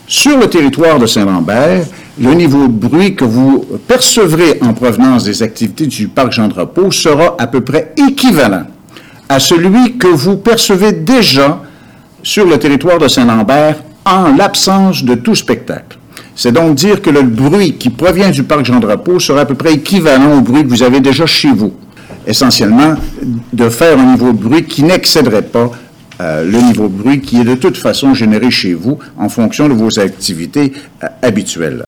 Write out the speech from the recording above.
Sur le territoire de Saint-Lambert, le niveau de bruit que vous percevrez en provenance des activités du parc Jean-Drapeau sera à peu près équivalent à celui que vous percevez déjà sur le territoire de Saint-Lambert en l'absence de tout spectacle. C'est donc dire que le bruit qui provient du parc Jean-Drapeau sera à peu près équivalent au bruit que vous avez déjà chez vous. Essentiellement, de faire un niveau de bruit qui n'excéderait pas le niveau de bruit qui est de toute façon généré chez vous en fonction de vos activités habituelles.